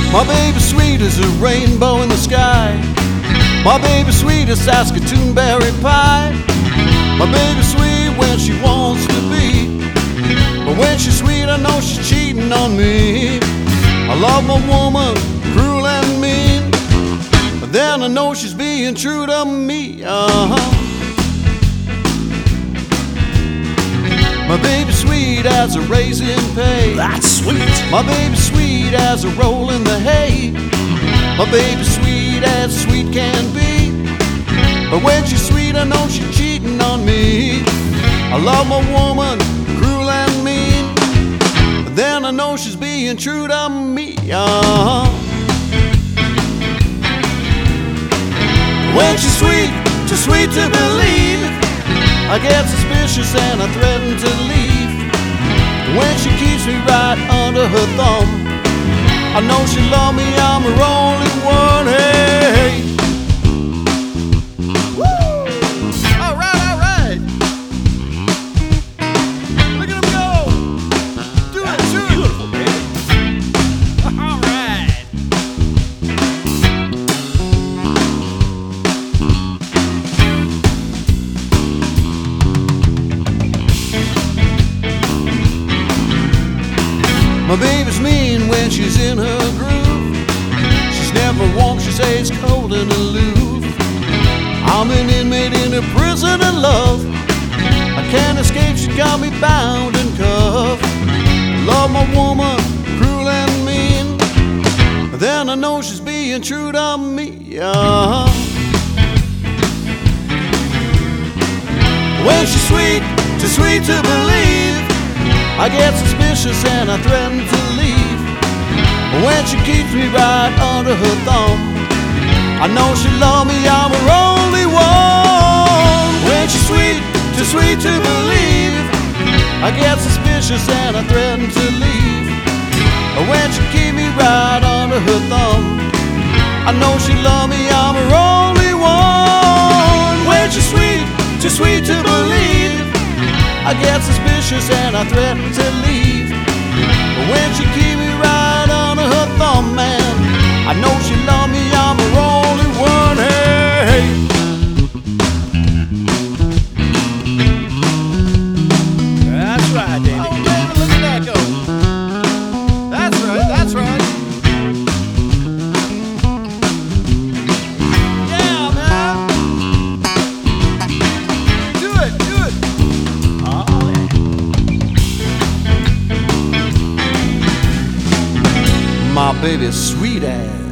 My baby sweet as a rainbow in the sky. My baby sweet as Saskatoon berry pie. My baby sweet when she wants to be, but when she's sweet I know she's cheating on me. I love my woman, cruel and mean, but then I know she's being true to me. My baby sweet as a raisin pay. That's sweet. My baby sweet as a roll in the hay. My baby sweet as sweet can be, but when she's sweet I know she's cheating on me. I love my woman, cruel and mean, but then I know she's being true to me. When she's sweet, too sweet to believe, I get suspicious and I threaten to leave. When she keeps me right under her thumb, I know she love me, I'm her only one. Hey, woo! All right. Look at him go. Do it, beautiful, baby. All right. My baby's mean when she's in her groove. She's never warm, she says cold and aloof. I'm an inmate in a prison of love. I can't escape, she got me bound and cuffed. Love my woman, cruel and mean, but then I know she's being true to me. When she's sweet, too sweet to believe, I get suspicious and I threaten to leave. But when she keeps me right under her thumb, I know she love me, I'm her only one. When she's sweet, too sweet to believe, I get suspicious and I threaten to leave. But when she keeps me right under her thumb, I know she love me, I'm her only one. When she's sweet, too sweet to believe, I get suspicious and I threaten to leave. But when she keep me right under her thumb, man, I know she love me, I'm her only one. Hey, That's right, Davey. oh baby, look at that go. That's right, that's right. Yeah, man. Do it. Oh, yeah. My baby's sweet ass